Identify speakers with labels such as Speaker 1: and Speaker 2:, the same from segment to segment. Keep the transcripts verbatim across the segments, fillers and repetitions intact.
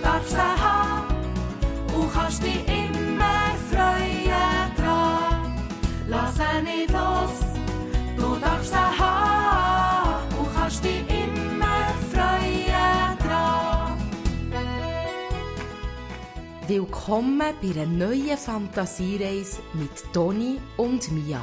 Speaker 1: darfst sie haben und kannst dich immer freuen dran. Lass sie nicht los, du darfst sie haben und kannst dich immer freuen dran.
Speaker 2: Willkommen bei einer neuen Fantasiereise mit Toni und Mia.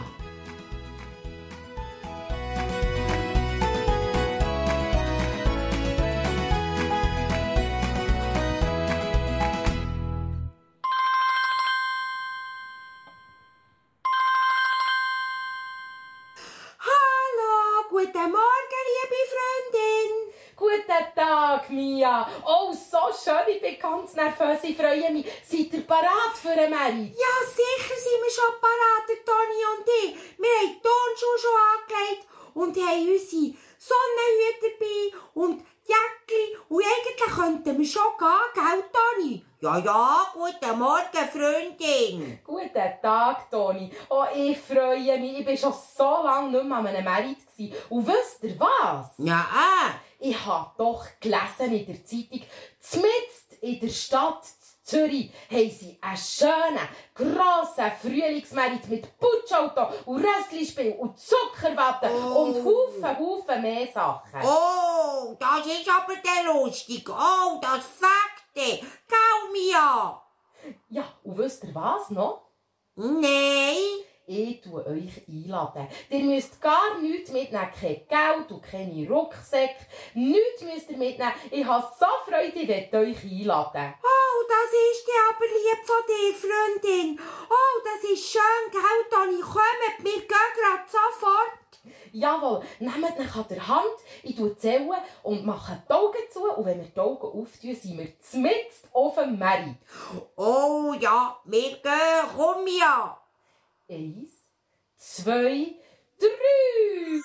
Speaker 3: Guten Morgen, liebe Freundin.
Speaker 2: Guten Tag, Mia. Oh, so schön, ich bin ganz nervös, ich freue mich. Seid ihr bereit für eine Merit?
Speaker 3: Ja, sicher sind wir schon parat, der Toni und ich. Wir haben die Turnschuhe schon angelegt und haben unsere Sonnenhüte dabei und Jäckli. Und eigentlich könnten wir schon gehen, gell, Toni? Ja, ja, guten Morgen, Freundin.
Speaker 2: Guten Tag, Toni. Oh, ich freue mich. Ich war schon so lange nicht mehr an einem Merit. Und wisst ihr was?
Speaker 3: Ja, äh.
Speaker 2: Ich habe doch gelesen in der Zeitung, mitten in der Stadt Zürich haben sie einen schönen, grossen Frühlingsmerit mit Putschauto und Rösslispiel und Zuckerwatte
Speaker 3: oh.
Speaker 2: und Haufen, Haufen mehr Sachen.
Speaker 3: Oh, das ist aber der lustig. Oh, das Fakte. Gell, Mia?
Speaker 2: Ja, und wisst ihr was noch?
Speaker 3: Nein.
Speaker 2: Ich tue euch einladen. Ihr müsst gar nichts mitnehmen. Kein Geld und keine Rucksäcke. Nichts müsst ihr mitnehmen. Ich habe so Freude, ich werde euch einladen.
Speaker 3: Oh, das ist dir aber lieb von dir, Freundin. Oh, das ist schön, gell, Toni? Kommt, wir gehen gerade sofort.
Speaker 2: Jawohl, nehmt euch an der Hand, ich zähle und mache die Augen zu. Und wenn wir die Augen auftun, sind wir mitten auf dem Merit.
Speaker 3: Oh ja, wir gehen, komm ja.
Speaker 2: Eins, zwei, drei.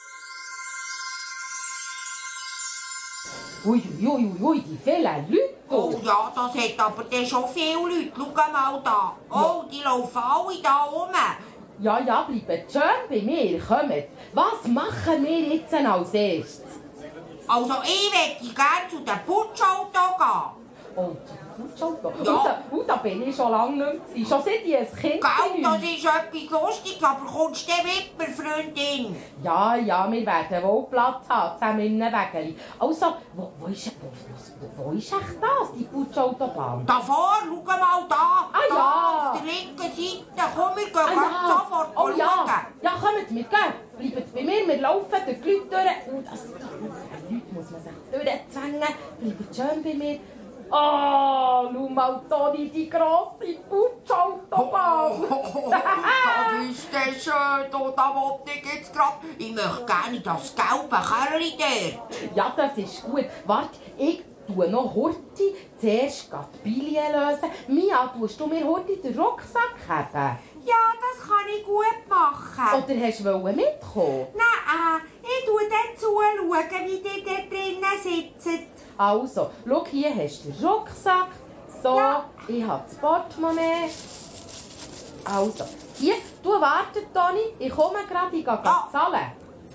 Speaker 2: Ui, ui, ui, ui, die vielen Leute.
Speaker 3: Oh ja, das hat aber dann schon viele Leute. Schau mal da. Oh, die laufen alle da rum.
Speaker 2: Ja, ja, bleibt schön bei mir. Kommt. Was machen wir jetzt als erstes?
Speaker 3: Also, ich möchte gerne zu dem Putschauto gehen.
Speaker 2: Oh, Putschauto?
Speaker 3: Ja.
Speaker 2: Und da, und da bin ich schon lange nicht mehr. Schon seit ich ein Kind
Speaker 3: Gell,
Speaker 2: bin.
Speaker 3: das ist etwas Lustiges, aber kommst du mit mir, Freundin?
Speaker 2: Ja, ja, wir werden wohl Platz haben, zusammen in einem Wägeli. Also, wo, wo, ist, wo, wo, wo ist echt das, die Putschautobahn?
Speaker 3: Da vor, schau mal da.
Speaker 2: Ah,
Speaker 3: da,
Speaker 2: ja.
Speaker 3: auf der linken Seite. Komm, wir gehen
Speaker 2: Ah,
Speaker 3: ganz
Speaker 2: ja.
Speaker 3: sofort
Speaker 2: Oh
Speaker 3: schauen.
Speaker 2: ja, ja, kommt, wir gehen. Bleibt bei mir, wir laufen durch die Leute durch. Und das, die Leute muss man sich durchzwängen. Bleibt schön bei mir. Oh, schau mal, Toni, die grosse Putschautobahn.
Speaker 3: Oh, oh, oh, das ist das schön, da wollte ich jetzt gerade. Ich möchte gerne das gelbe Kerli der.
Speaker 2: Ja, das ist gut. Warte, ich tue noch Horti zuerst die Billie lösen. Mia, tust du mir Horti den Rucksack haben?
Speaker 3: Ja, das kann ich gut machen.
Speaker 2: Oder hast du mitkommen?
Speaker 3: Nein, ich schaue dann zuschauen, wie die da drinnen sitzen.
Speaker 2: Also, schau, hier hast du den Rucksack. So,
Speaker 3: Ja.
Speaker 2: ich habe das Portemonnaie. Also, hier, du wartet, Toni. Ich komme gerade, ich gehe
Speaker 3: Ja.
Speaker 2: zahlen.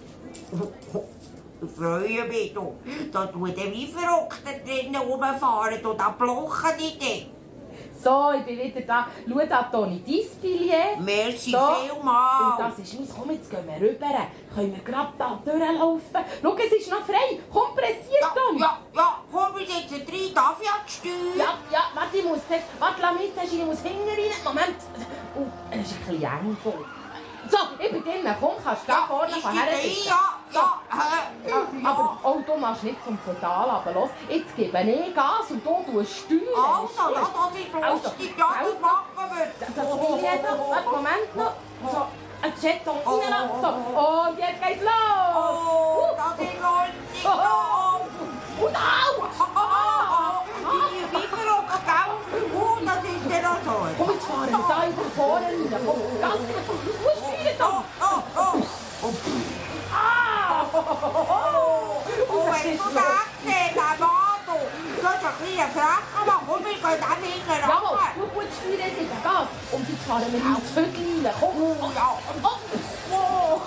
Speaker 3: Ich freue mich, du. Da tut er wie verrückt da drinnen rumfahren und da blochen die dann.
Speaker 2: So, ich bin wieder da. Schau da, Toni, dein Billett.
Speaker 3: Merci
Speaker 2: So.
Speaker 3: vielmals.
Speaker 2: Und das ist meins. Komm, jetzt gehen wir rüber. Können wir gerade da durchlaufen. Schau, es ist noch frei. Komm, pressiert,
Speaker 3: Ja,
Speaker 2: Toni.
Speaker 3: ja, ja, komm, wir sitzen rein, darf ich an die Steuer?
Speaker 2: Ja, ja, warte, ich muss zuerst... Warte, lass mich zuerst, ich muss hinten rein. Moment. Oh, es ist ein bisschen eng. So, ich bin drinnen. Komm, kannst du da vorne
Speaker 3: ich
Speaker 2: von
Speaker 3: stehe
Speaker 2: her
Speaker 3: rein,
Speaker 2: sitzen.
Speaker 3: ja,
Speaker 2: So.
Speaker 3: ja, äh,
Speaker 2: Ah,
Speaker 3: ja.
Speaker 2: Aber oh, du machst nicht zum Pedal runter. Los, jetzt gebe ich Gas und du tust steuern.
Speaker 3: Also, ja, das ist lustig, ja, das machen wir.
Speaker 2: Das Billett noch. Warte, Moment noch. So, ein Jeton
Speaker 3: Oh,
Speaker 2: rein.
Speaker 3: oh,
Speaker 2: So, und jetzt geht's los.
Speaker 3: Oh, das ist lustig,
Speaker 2: Oh,
Speaker 3: ja.
Speaker 2: Und au!
Speaker 3: Wie wie verrückt, gell? Oh, das ist der noch so.
Speaker 2: Komm, jetzt fahren wir da über vorne rein. Komm, Gas geben. Du musst steuern, Tom.
Speaker 3: Oh, oh, oh.
Speaker 2: Ah!
Speaker 3: Oh, wenn du das gesehen hast, Mann, du. Das ist ein bisschen frech, aber komm, wir gehen dann hinten
Speaker 2: Jawohl,
Speaker 3: runter.
Speaker 2: du gut steuern, gib Gas. Und jetzt fahren wir ins Viertel rein. Komm.
Speaker 3: Oh, ja.
Speaker 2: Oh.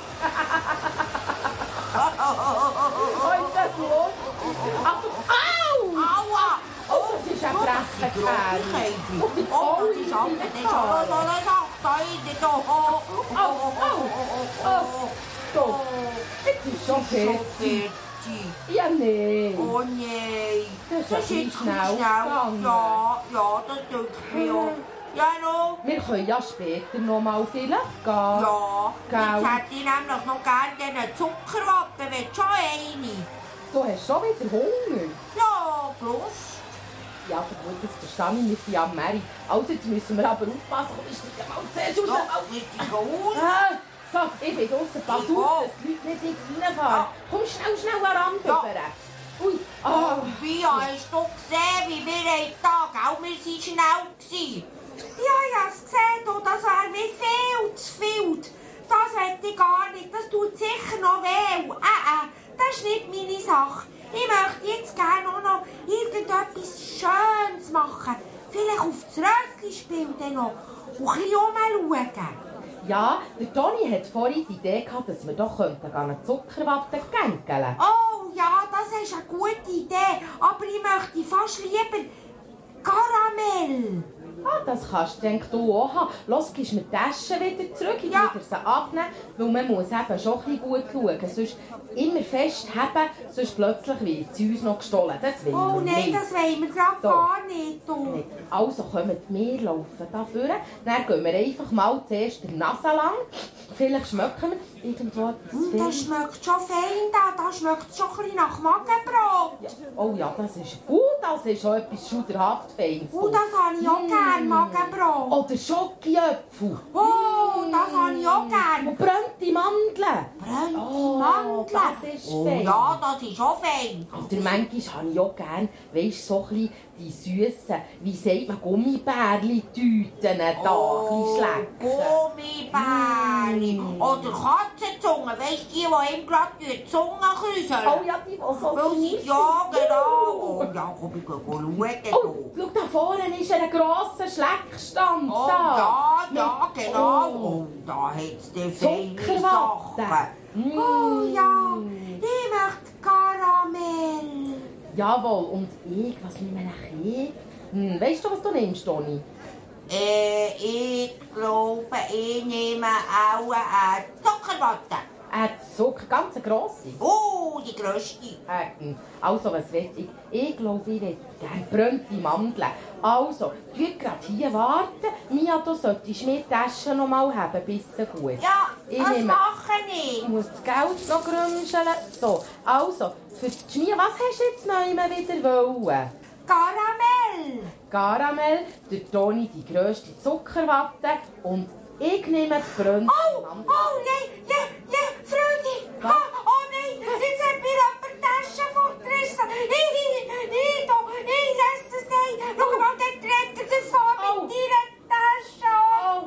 Speaker 2: Oh, ist das los? Achtung. Au!
Speaker 3: Aua.
Speaker 2: Oh, das ist ist ein frecher Kerl.
Speaker 3: Oh, das ist alles, das ist alles so eine Sache da innen. Oh, oh, oh, oh, oh.
Speaker 2: So, jetzt ist schon fertig. Ja, nein.
Speaker 3: Oh nein.
Speaker 2: Das ist
Speaker 3: jetzt
Speaker 2: schnell
Speaker 3: gegangen. Ja, ja, das tut mir auch. Ja, no.
Speaker 2: Wir können ja später noch mal vielleicht gehen.
Speaker 3: Ja,
Speaker 2: Gell?
Speaker 3: jetzt hätte ich nämlich noch gerne diese Zuckerwatte. Willst du schon eine?
Speaker 2: Du hast schon wieder Hunger.
Speaker 3: Ja, bloß.
Speaker 2: Ja, aber gut, das verstehe ich, wir sind am Mary. Also, jetzt müssen wir aber aufpassen. Komm, ich steige mal zuerst raus.
Speaker 3: Ja, willst du raus?
Speaker 2: Ah, so, ich bin draussen. Pass
Speaker 3: Ich
Speaker 2: auf,
Speaker 3: auch.
Speaker 2: dass die Leute nicht reinfahren.
Speaker 3: Ja.
Speaker 2: Komm schnell, schnell an den Rand
Speaker 3: Ja.
Speaker 2: rüber. Ui, ah.
Speaker 3: Oh, Bia, hast du gesehen, wie wir heute da, gell? Wir waren schnell. Gewesen. Ja, ich habe es gesehen, du, das wäre mir viel zu viel. Das möchte ich gar nicht, das tut sicher noch weh. Äh, äh, das ist nicht meine Sache. Ich möchte jetzt gerne auch noch irgendetwas Schönes machen. Vielleicht auf das Rössli-Spiel dann noch und ein bisschen rumschauen.
Speaker 2: Ja, der Toni hat vorhin die Idee gehabt, dass wir doch könnten eine Zuckerwatte gängeln.
Speaker 3: Oh ja, das ist eine gute Idee, aber ich möchte fast lieber Karamell.
Speaker 2: Ah, das kannst du, denk du auch haben. Los, gibst mir die Taschen wieder zurück, ich
Speaker 3: Ja.
Speaker 2: wieder sie abnehmen, weil man muss eben schon ein bisschen gut schauen. Sonst immer festheben, sonst plötzlich wird sie uns noch gestohlen. Das will
Speaker 3: Oh
Speaker 2: wir
Speaker 3: nein,
Speaker 2: nicht.
Speaker 3: das wollen wir gerade
Speaker 2: So.
Speaker 3: gar nicht. Du.
Speaker 2: Nicht. Also kommen wir laufen da vorne. Dann gehen wir einfach mal zuerst der Nase lang. Vielleicht schmecken wir irgendwo etwas
Speaker 3: Mm,
Speaker 2: fein.
Speaker 3: das schmeckt schon fein, da, da schmeckt schon ein bisschen nach Magenbrot.
Speaker 2: Ja. Oh ja, das ist gut. Das ist schon etwas schuderhaft Feines.
Speaker 3: Oh, das habe ich auch
Speaker 2: Mm.
Speaker 3: gern, Magenbrot.
Speaker 2: Oder Schokiöpfel.
Speaker 3: Oh, das habe ich auch gern.
Speaker 2: Und brannte Mandeln.
Speaker 3: Brennte
Speaker 2: Oh,
Speaker 3: Mandeln.
Speaker 2: das ist
Speaker 3: Oh
Speaker 2: fein.
Speaker 3: ja, das ist auch fein.
Speaker 2: Oder manchmal habe ich auch gerne, weisst, so ein bisschen die süssen, wie sagt man, Gummibärli-Tüten da
Speaker 3: Oh,
Speaker 2: ein bisschen schlecken.
Speaker 3: Gummibärli.
Speaker 2: Mm.
Speaker 3: Oder Katzenzunge, weisst du, die, die ihm gerade die Zunge küssen.
Speaker 2: Oh ja, die, die so
Speaker 3: Weil sie,
Speaker 2: süß
Speaker 3: ja,
Speaker 2: sind.
Speaker 3: genau. Oh ja, komm, ich gehe schauen.
Speaker 2: Oh, schau, da vorne ist ein grosser Schleckstand.
Speaker 3: Oh
Speaker 2: da.
Speaker 3: ja, ja,
Speaker 2: Mit-
Speaker 3: genau.
Speaker 2: Oh.
Speaker 3: Oh, da hat es die feine
Speaker 2: Zuckerwatte.
Speaker 3: Sachen.
Speaker 2: Mm.
Speaker 3: Oh ja, ich möchte Karamell.
Speaker 2: Jawohl, und ich, was nehme ich? Hm, weißt du, was du nimmst, Toni?
Speaker 3: Äh, ich glaube, ich nehme auch eine Zuckerwatte.
Speaker 2: Äh, Zucker, ganz eine grosse.
Speaker 3: Oh, die grösste.
Speaker 2: Äh, also, was will ich? Ich glaube, ich hätte gerne brennte Mandeln. Also, tu gerade hier warten. Mia, du solltest mir die Tasche noch mal haben, bis sie gut.
Speaker 3: Ja,
Speaker 2: Ich
Speaker 3: das
Speaker 2: nehme-
Speaker 3: mache
Speaker 2: Ich
Speaker 3: ich.
Speaker 2: muss das Geld noch grünscheln. So, also, für die Schmier, was hast du jetzt noch immer wieder wollen?
Speaker 3: Karamell.
Speaker 2: Karamell, der Toni die grösste Zuckerwatte und ich nehme die brennte
Speaker 3: Oh, oh
Speaker 2: Mandel.
Speaker 3: nein, nein, nein, Freunde.
Speaker 2: Was?
Speaker 3: Oh, oh nein, jetzt hat mir jemand die Tasche fortgerissen. Ich, ich, ich, da, ich esse es nicht. Schau mal, der trennt er davon
Speaker 2: Oh.
Speaker 3: mit deiner Tasche. Oh,
Speaker 2: Oh.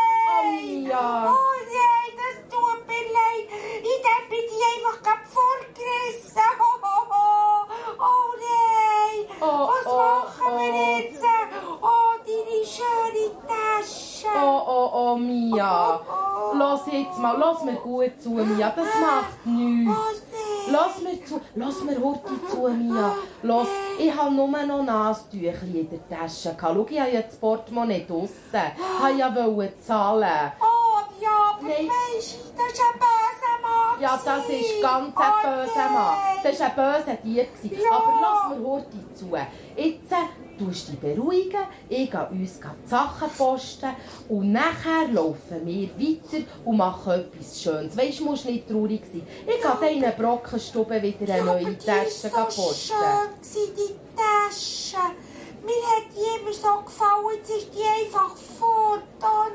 Speaker 3: nein.
Speaker 2: Oh, ja.
Speaker 3: Oh nein, das tut mir leid. Ich hab mir die einfach gerade fortgerissen. Oh, oh, oh. Oh nein.
Speaker 2: Oh,
Speaker 3: Was
Speaker 2: oh,
Speaker 3: machen wir
Speaker 2: oh.
Speaker 3: jetzt? Oh, deine schöne Tasche.
Speaker 2: Oh, oh, oh, Mia. Lass jetzt mal, lass mir gut zu, Mia. Das macht nichts.
Speaker 3: Oh nein.
Speaker 2: Lass mir zu, lass mir heute zu, Mia. Lass, ich habe nur noch Nasentücher in der Tasche. Schau, ich habe ja das Portemonnaie draussen. Ich ja wollte zahlen.
Speaker 3: Oh, ja, aber
Speaker 2: Nein.
Speaker 3: weisst du, das ist ein böser Mann.
Speaker 2: Ja, das ist ganz
Speaker 3: Oh,
Speaker 2: ein böser Mann.
Speaker 3: nein.
Speaker 2: Das war ein böser Dieb.
Speaker 3: Ja.
Speaker 2: Aber lass mir heute zu. Jetzt äh, tust du dich beruhigen, ich gehe uns gerade die Sachen posten und nachher laufen wir weiter und machen etwas Schönes. Weisst du, musst nicht traurig sein. Ich gehe dann in eine Brockenstube wieder eine
Speaker 3: Ja, aber
Speaker 2: neue
Speaker 3: die
Speaker 2: Tasche
Speaker 3: ist so
Speaker 2: posten.
Speaker 3: schön gewesen, die Tasche. Mir hat die immer so gefallen, jetzt ist die einfach fort. Oh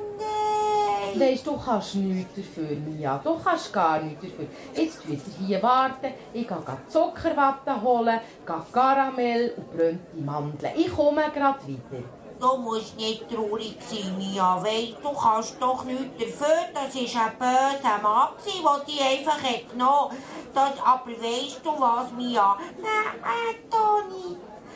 Speaker 3: nein.
Speaker 2: Weisst du, du kannst nichts dafür, Mia. Du kannst gar nichts dafür. Jetzt müsst ihr hier warten. Ich gehe gerade Zuckerwatte holen, gehe Karamell und brennte Mandeln. Ich komme gerade wieder.
Speaker 3: Du musst nicht traurig sein, Mia. Weisst du, kannst doch nichts dafür. Das war ein böser Mann, der die einfach hat genommen hat. Aber weisst du was, Mia? Nein, Toni.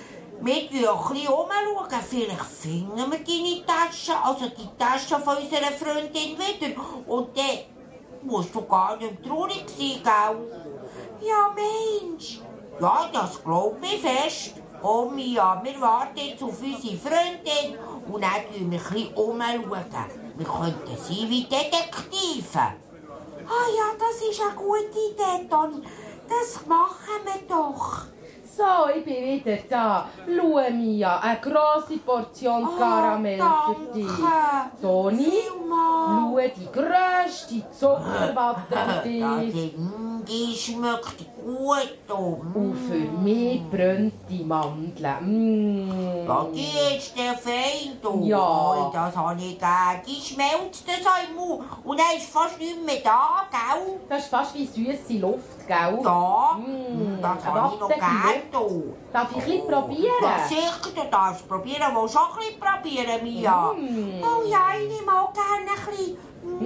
Speaker 3: Wir schauen ein bisschen umschauen. Vielleicht finden wir deine Tasche, also die Tasche von unserer Freundin wieder. Und dann musst du gar nicht traurig sein, gell? Ja, Mensch. Ja, das glaub ich fest. Oh Mia, wir warten jetzt auf unsere Freundin und dann schauen wir ein bisschen umschauen. Wir könnten sein wie Detektive. Ah ja, das ist eine gute Idee, Toni. Das machen wir doch.
Speaker 2: So, ich bin wieder da. Schau, Mia, eine grosse Portion Karamell
Speaker 3: danke.
Speaker 2: für dich. Toni, schau, die grösste Zuckerwatte für
Speaker 3: Ja,
Speaker 2: dich.
Speaker 3: die, mm, die schmeckt gut. Oh.
Speaker 2: Und für mich brennt die Mandeln. Mm.
Speaker 3: Ja, die ist der fein, du.
Speaker 2: Ja.
Speaker 3: Oh, das habe ich gern. Die schmelzt so im Mund und dann ist fast nicht mehr da, gell?
Speaker 2: Das ist fast wie süße Luft, gell?
Speaker 3: Ja,
Speaker 2: Mm,
Speaker 3: das
Speaker 2: eine
Speaker 3: habe ich noch
Speaker 2: wattige
Speaker 3: gern, du.
Speaker 2: Darf ich ein bisschen probieren?
Speaker 3: Ja, sicher, du darfst probieren. Willst du auch ein bisschen probieren, Mia?
Speaker 2: Mm.
Speaker 3: Oh ja, ich nehme auch gerne ein bisschen.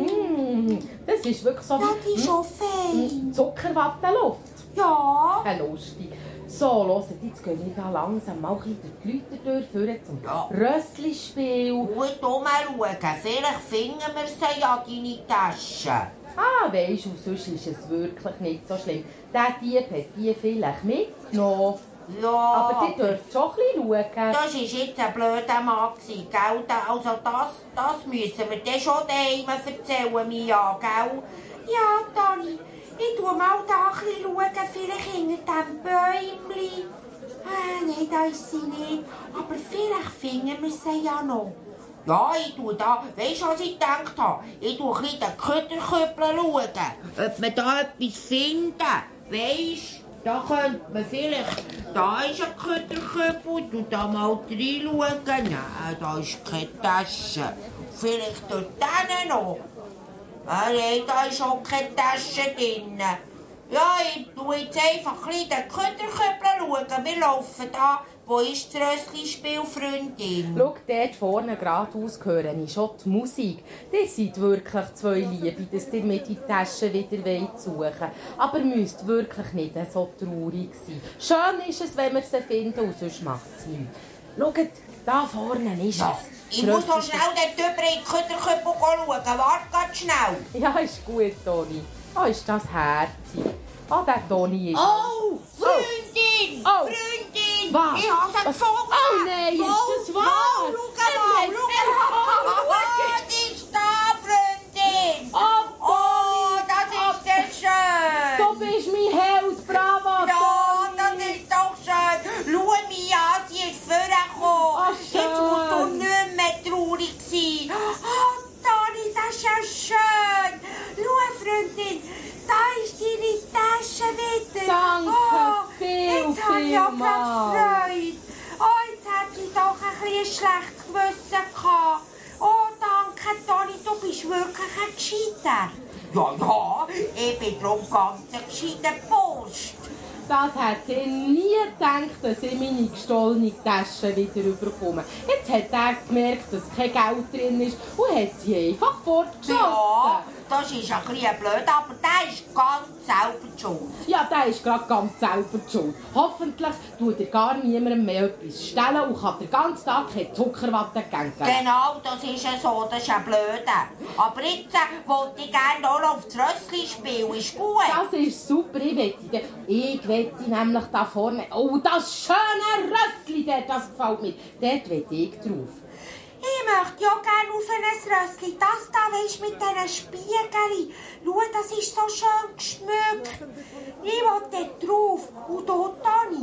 Speaker 2: Mm, das ist wirklich so
Speaker 3: Ja, die ist schon
Speaker 2: mm,
Speaker 3: fein.
Speaker 2: Zuckerwattenluft.
Speaker 3: Ja.
Speaker 2: Ja, lustig. So, hört, jetzt gehen wir da langsam mal ein bisschen durch die Leute durch, zum
Speaker 3: Ja.
Speaker 2: Rössli-Spiel.
Speaker 3: Gut umschauen. Vielleicht finden wir sie ja, deine Tasche.
Speaker 2: Ah, weisst du, sonst ist es wirklich nicht so schlimm. Der Dieb hat die vielleicht mitgenommen.
Speaker 3: Ja.
Speaker 2: Aber die dürft schon ein bisschen schauen.
Speaker 3: Das war jetzt ein blöder Mann, gell? Also das, das müssen wir dir schon daheim erzählen, Mia, gell? Ja, Toni, ich tu mal da ein bisschen schauen, vielleicht hinter diesem Bäumchen. Ah, nein, da ist sie nicht. Aber vielleicht finden wir sie ja noch. Ja, ich tu da, weisst du, was ich gedacht habe? Ich tu ein bisschen den Köderköppel schauen, ob wir da etwas finden. Weisst du? Da könnte man vielleicht... Da ist ein Köderköppel, du da mal reinschauen. Nein, da ist keine Tasche. Vielleicht dort drinnen noch. Ah, nein, da ist auch keine Tasche drin. Ja, ich tu jetzt einfach ein bisschen den Köderköppel schauen. Wir laufen da. Wo ist das Rössli-Spiel, Freundin?
Speaker 2: Schau, dort vorne geradeaus höre ich schon die Musik. Ihr seid wirklich zwei Liebe, dass ihr mir die Tasche wieder suchen wollt. Aber ihr müsst wirklich nicht so traurig sein. Schön ist es, wenn wir sie finden, und sonst macht es nichts. Schaut, da vorne ist
Speaker 3: Ja,
Speaker 2: es.
Speaker 3: ich muss noch schnell dort drüber in den Köderköppel schauen. Warte ganz schnell.
Speaker 2: Ja, ist gut, Toni. Ah, ist das herzig. Ah, der Toni ist...
Speaker 3: Oh, Freundin!
Speaker 2: Oh.
Speaker 3: Freundin!
Speaker 2: Was?
Speaker 3: Ich habe sie
Speaker 2: Was?
Speaker 3: gefunden!
Speaker 2: Oh nein, ist das wahr?
Speaker 3: Wow, schau mal,
Speaker 2: Nein,
Speaker 3: schau mal!
Speaker 2: oh,
Speaker 3: Oh, die ist da, Freundin!
Speaker 2: Oh,
Speaker 3: Oh, das ist sehr schön!
Speaker 2: Du bist mein Held, bravo,
Speaker 3: Ja, das
Speaker 2: Toni.
Speaker 3: ist doch schön! Schau mich an, sie ist vorgekommen!
Speaker 2: Ach,
Speaker 3: Jetzt musst du
Speaker 2: schön.
Speaker 3: nicht mehr traurig sein! Oh, Toni, das ist ja schön! Schau, Freundin, da ist deine Tasche wieder!
Speaker 2: Danke,
Speaker 3: oh,
Speaker 2: viel,
Speaker 3: jetzt habe ich auch
Speaker 2: viel
Speaker 3: gerade
Speaker 2: mal.
Speaker 3: Freude! Oh, jetzt hätte ich doch ein bisschen ein schlechtes Gewissen gehabt! Oh, danke, Toni, du bist wirklich ein Gescheiter! Ja, ja, ich bin darum ganz ein gescheiter Post!
Speaker 2: Das hätte ich nie gedacht, dass ich meine gestohlene Tasche wieder bekomme. Jetzt hat er gemerkt, dass kein Geld drin ist und hat sie einfach fortgeschossen.
Speaker 3: Ja, das ist ein bisschen blöd, aber der ist ganz selber schuld.
Speaker 2: Ja, der ist gerade ganz selber schuld. Hoffentlich tut er gar niemandem mehr etwas stellen und kann den ganzen Tag keine Zuckerwatte geben.
Speaker 3: Genau, das ist ja so, das ist ein blöder. Aber jetzt äh, wollte ich gerne auch noch auf das Rössli spielen, ist gut.
Speaker 2: Das ist super, ich wette. Ich wette nämlich da vorne. Oh, das schöne Rössli, dort, das gefällt mir. Dort wette ich drauf.
Speaker 3: Ich möchte ja gerne auf ein Rössli. Das da, weisst, mit diesen Spiegeln. Schau, das ist so schön geschmückt. Ich will dort drauf. Und du, Toni?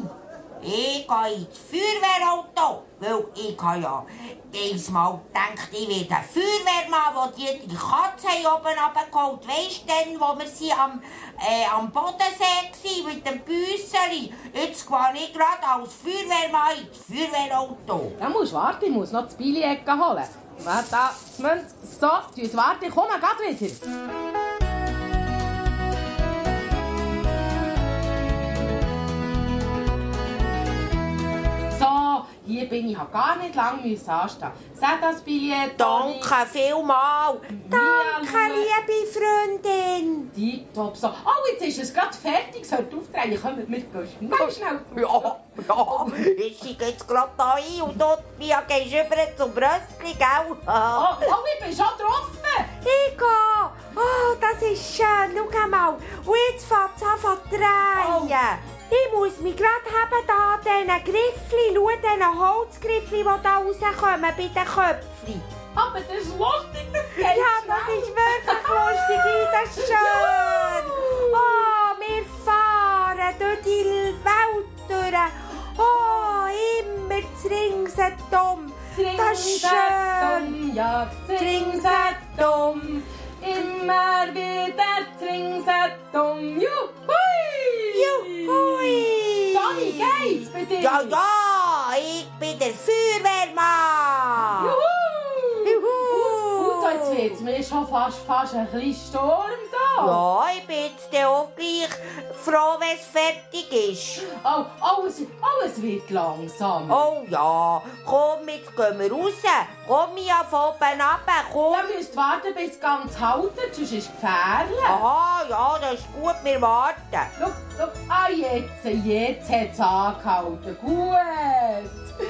Speaker 3: Ich gehe ins Feuerwehrauto, weil ich habe ja diesmal gedacht, ich werde ein Feuerwehrmann, der die Katze oben runtergeholt. Weisst du denn, wo wir sie am, äh, am Bodensee waren, mit dem Büsseli? Jetzt gehe ich gerade als Feuerwehrmann ins Feuerwehrauto.
Speaker 2: Da musst du warten, ich muss noch das Billy-Ecke holen. Warte, da, Moment, so, tschüss, warte, ich komme gleich wieder. So, hier bin ich, ich habe gar nicht lange müssen anstehen. Sag das Billett, Toni.
Speaker 3: Danke vielmals. Danke,
Speaker 2: Mia,
Speaker 3: liebe Freundin.
Speaker 2: Tipptopp, so. Oh, jetzt ist es gerade fertig, es sollte aufdrehen. Kommt mit, gehen ganz schnell.
Speaker 3: Ja, ja, ich steige jetzt gerade da ein und dort, Mia, gehst du rüber zum Rössli, gell?
Speaker 2: Oh, oh, ich bin schon drauf.
Speaker 3: Ich gehe. Oh, das ist schön. Schau mal. Und jetzt fängt es an zu drehen. Ich muss mich gerade haben da an diesen Griffli, schau, diesen Holzgriffli, die da rauskommen bei den Köpfchen.
Speaker 2: Aber das ist lustig, das geht
Speaker 3: Ja, das ist wirklich lustig, das ist schön. Oh, wir fahren durch die Welt durch. Oh, immer zu ringsherum. Das ist schön.
Speaker 2: Ja, ringsherum. Immer wieder ringsherum. Juhui!
Speaker 3: Juhui!
Speaker 2: Dani, geht's bei dir?
Speaker 3: Ja, ja, ich bin der Feuerwehrmann.
Speaker 2: Juhu!
Speaker 3: Juhu!
Speaker 2: Und jetzt wird's mir schon fast, fast ein bisschen Sturm da.
Speaker 3: Ja, ich bin jetzt dann auch gleich froh, wenn es fertig ist.
Speaker 2: Oh, oh, es, oh, es wird langsam.
Speaker 3: Oh ja, komm, jetzt gehen wir raus. Komm ja von oben runter, komm.
Speaker 2: Ihr müsst warten, bis es ganz haltet, sonst ist es gefährlich.
Speaker 3: Aha, ja, das ist gut, wir warten.
Speaker 2: Schau, schau, ah, jetzt, jetzt hat es angehalten. Gut.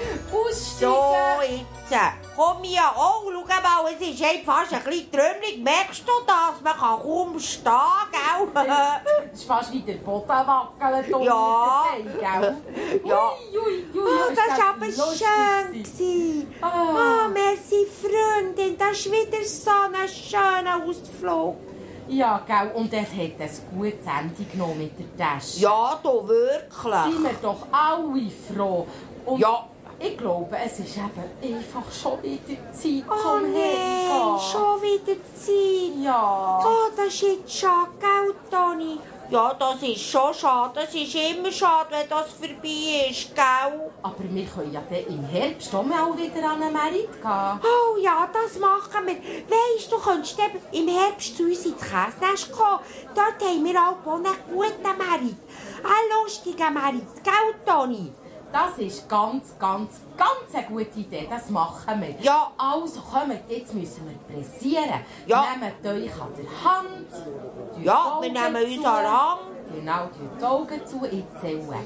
Speaker 3: So,
Speaker 2: Aussteigen.
Speaker 3: jetzt. Komm ja, oh, schau mal, es ist eben fast ein bisschen trümmelig. Merkst du das? Man kann kaum stehen, gell?
Speaker 2: Es ist fast wie der Boden wackelt unter
Speaker 3: Ja.
Speaker 2: den Beinen, gell?
Speaker 3: Ja.
Speaker 2: Ui, ui, ui,
Speaker 3: Oh, das war aber
Speaker 2: lustig
Speaker 3: schön.
Speaker 2: gewesen.
Speaker 3: gewesen.
Speaker 2: Ah.
Speaker 3: Oh, merci, Freundin. Das ist wieder so ein schöner Ausflug.
Speaker 2: Ja, gell, und es hat ein gutes Ende genommen mit der Tasche.
Speaker 3: Ja, du wirklich.
Speaker 2: Sind wir doch alle froh. Und
Speaker 3: Ja.
Speaker 2: ich glaube, es ist eben einfach schon wieder Zeit
Speaker 3: Oh
Speaker 2: zum
Speaker 3: nein,
Speaker 2: Heimgehen.
Speaker 3: schon wieder Zeit.
Speaker 2: Ja.
Speaker 3: Oh, das ist jetzt schade, gell, Toni? Ja, das ist schon schade. Das ist immer schade, wenn das vorbei ist, gell?
Speaker 2: Aber wir können ja dann im Herbst auch mal wieder an einen Merit gehen.
Speaker 3: Oh ja, das machen wir. Weisst du, könntest eben im Herbst zu uns ins Käsenest kommen. Dort haben wir auch einen guten Merit. Einen lustigen Merit, gell, Toni?
Speaker 2: Das ist ganz, ganz, ganz eine gute Idee. Das machen wir.
Speaker 3: Ja.
Speaker 2: Also kommt, jetzt müssen wir pressieren.
Speaker 3: Ja.
Speaker 2: Nehmt euch an der Hand. tut
Speaker 3: Ja,
Speaker 2: die
Speaker 3: wir
Speaker 2: Augen
Speaker 3: nehmen uns
Speaker 2: zu.
Speaker 3: an den Hand.
Speaker 2: Genau, tut die Augen zu. Ich zähle.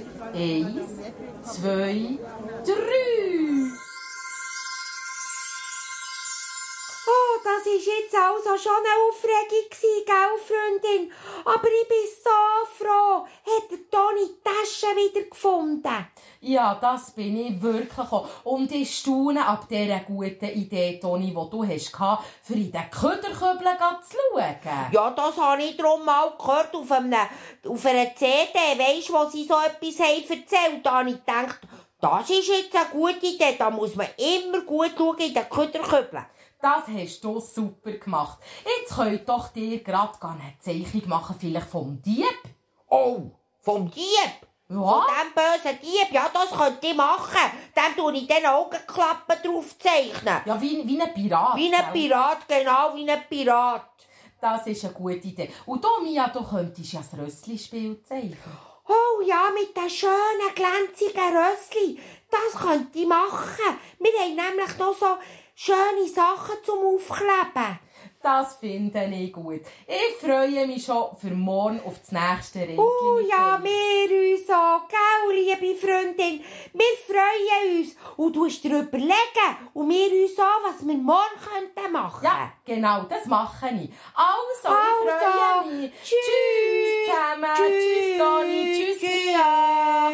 Speaker 2: Eins, zwei, drei.
Speaker 3: Oh, das war jetzt also schon eine Aufregung, gell, Freundin? Aber ich bin so froh, hat der Toni die Tasche wieder gefunden.
Speaker 2: Ja, das bin ich wirklich auch. Und ich staune ab dieser guten Idee, Toni, die du hast, für in den Köderkübel zu schauen.
Speaker 3: Ja, das habe ich darum mal gehört auf, einem, auf einer C D, weisst du, wo sie so etwas haben erzählt. Da habe ich gedacht, das ist jetzt eine gute Idee, da muss man immer gut schauen in den Köderkübeln.
Speaker 2: Das hast du super gemacht. Jetzt könnt doch dir gerade eine Zeichnung machen, vielleicht vom Dieb.
Speaker 3: Oh, vom Dieb?
Speaker 2: Ja.
Speaker 3: Von dem bösen Dieb, ja, das könnte ich machen. Dem tue ich den Augenklappen drauf zeichnen.
Speaker 2: Ja, wie, wie ein Pirat.
Speaker 3: Wie ein
Speaker 2: gell?
Speaker 3: Pirat, genau, wie ein Pirat.
Speaker 2: Das ist eine gute Idee. Und du, Mia, du könntest ja das Rössli-Spiel zeichnen.
Speaker 3: Oh ja, mit den schönen, glänzigen Rössli. Das könnte ich machen. Wir haben nämlich noch so schöne Sachen zum Aufkleben.
Speaker 2: Das finde ich gut. Ich freue mich schon für morgen auf das nächste Rädchen.
Speaker 3: Oh
Speaker 2: mit
Speaker 3: ja,
Speaker 2: euch.
Speaker 3: wir uns auch, gell, liebe Freundin. Wir freuen uns. Und du musst dir überlegen. Und wir uns auch, was wir morgen könnten machen.
Speaker 2: Ja, genau, das mache ich. Also, ich
Speaker 3: Also,
Speaker 2: freue mich.
Speaker 3: tschüss.
Speaker 2: Tschüss zusammen. Tschüss, Toni. Tschüss, Mia.